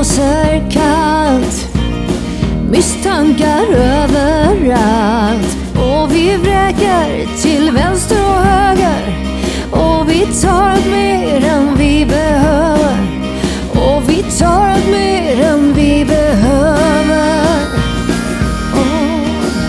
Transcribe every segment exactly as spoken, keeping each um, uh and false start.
blåser kallt, misstankar överallt, och vi vräker till vänster och höger, och vi tar allt mer än vi behöver, och vi tar allt mer än vi behöver. Oh.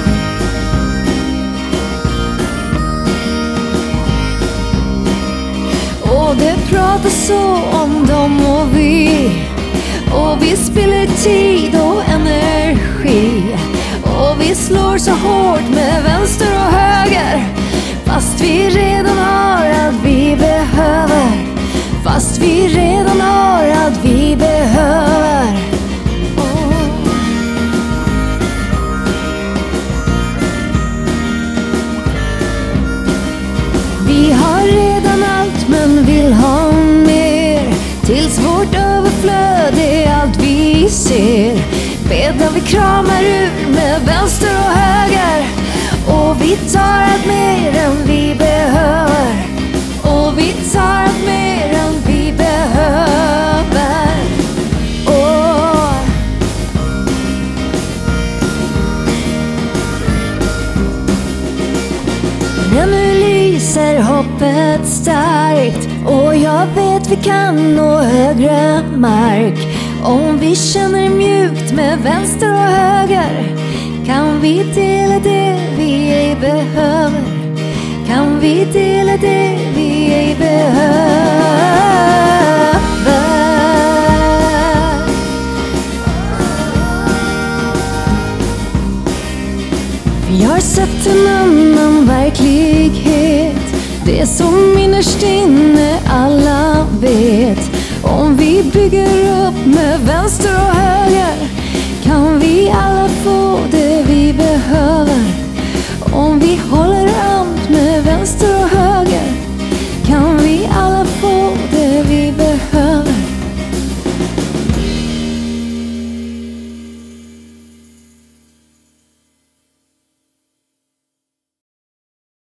Och det pratas så om dem och vi, och vi spiller tid och energi, och vi slår så hårt med vänster och höger, fast vi redan har allt vi behöver, fast vi redan har allt vi behöver. Oh. Vi har redan allt men vill ha mer, tills vårt överflöd är allt vi ser. Medan vi kramar ur med vänster och höger, och vi tar allt mer än vi behöver, och vi tar allt mer än vi behöver. Oh. Men nu lyser hoppet starkt, och jag vet vi kan nå högre mark. Om vi känner mjukt med vänster och höger, kan vi dela det vi ej behöver, kan vi dela det vi ej behöver. Vi har sett en annan verklighet, det som innerst inne alla vet. Om vi bygger upp med vänster och höger, kan vi alla få det vi behöver. Om vi håller